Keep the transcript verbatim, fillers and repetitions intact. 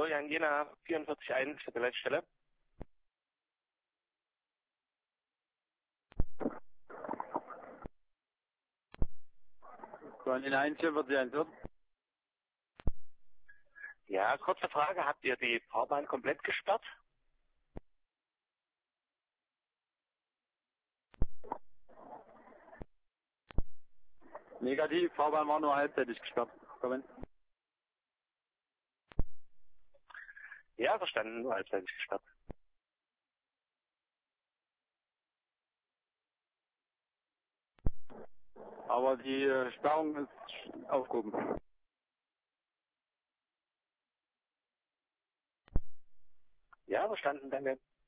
Florian Jena, vierundvierzig eins für die Leitstelle. Florian Jena eins, vierundvierzig eins, wird. Ja, kurze Frage, habt ihr die Fahrbahn komplett gesperrt? Negativ, Fahrbahn war nur halbseitig gesperrt. Kommen. Ja, verstanden, nur halbseitig gesperrt. Aber die äh, Sperrung ist aufgehoben. Ja, verstanden, danke.